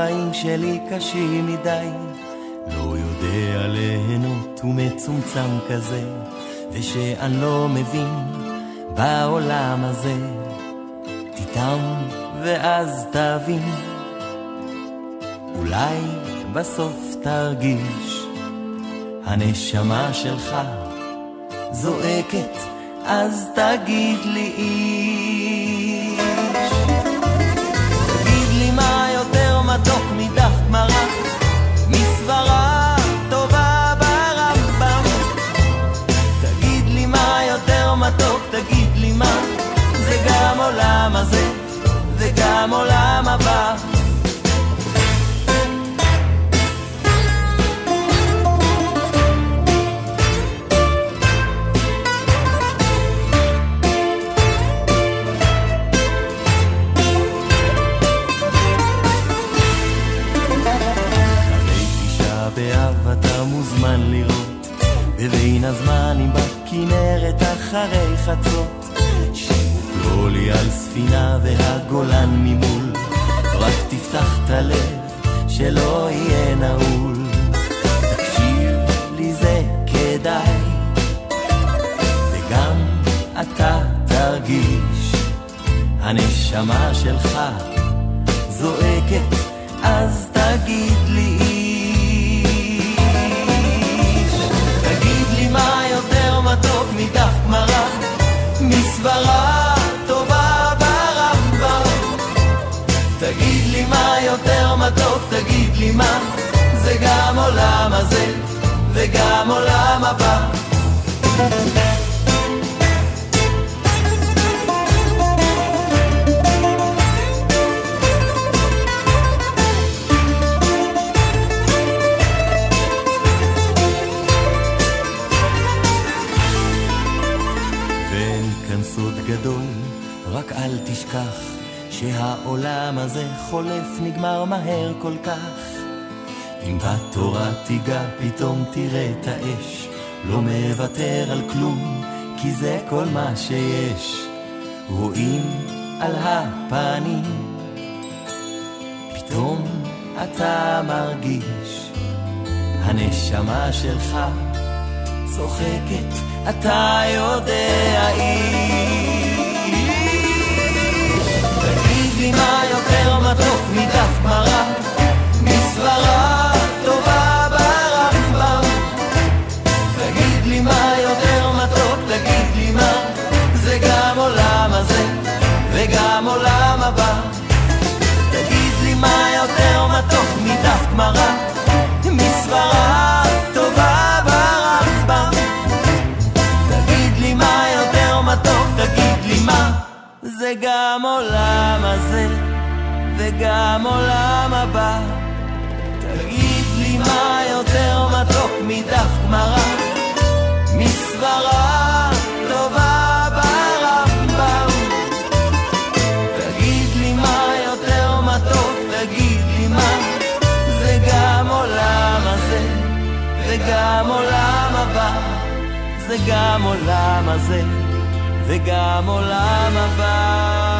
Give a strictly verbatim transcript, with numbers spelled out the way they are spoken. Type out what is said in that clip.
החיים שלי קשים מדי, לא יודע ליהנות ומצומצם כזה, ושאני לא מבין בעולם הזה. תיתם ואז תבין, אולי בסוף תרגיש, הנשמה שלך זועקת, אז תגיד לי איש. תגיד לי מה יותר מתוק מדף גמרא, מסברה טובה ברמב"ם. תגיד לי מה יותר מתוק, תגיד לי מה, זה גם עולם הזה וגם עולם הבא. אתה מוזמן לראות בבין הזמנים בכנרת אחרי חצות, שימות לא לי על ספינה והגולן ממול, רק תפתח את הלב שלא יהיה נעול. תקשיב לי זה כדאי, וגם אתה תרגיש, הנשמה שלך זועקת, אז תגיד לי מה יותר מתוק מדף גמרא, מסברה טובה ברמב"ם. תגיד לי מה יותר מתוק, תגיד לי מה, זה גם עולם הזה וגם עולם הבא. גדול, רק אל תשכח שהעולם הזה חולף, נגמר מהר כל כך. אם בתורה תיגע פתאום תראה את האש, לא מוותר על כלום, כי זה כל מה שיש. רואים על הפנים, פתאום אתה מרגיש, הנשמה שלך צוחקת, אתה יודע איש. תגיד לי מה יותר מתוק מדף גמרא, מסברה טובה ברמב"ם. תגיד לי מה יותר מתוק, תגיד לי מה, זה גם עולם הזה וגם עולם הבא. תגיד לי מה יותר מתוק מדף גמרא, מסברה טובה ברמב"ם. תגיד לי מה יותר מתוק, תגיד לי מה, זה גם עולם הזה וגם עולם הבא. תגיד לי מה יותר מתוק מדף גמרא, מסברה טובה ברמב"ם. תגיד לי מה יותר מתוק, תגיד לי מה, זה גם עולם הזה וגם עולם הבא. זה גם עולם הזה וגם עולם הבא.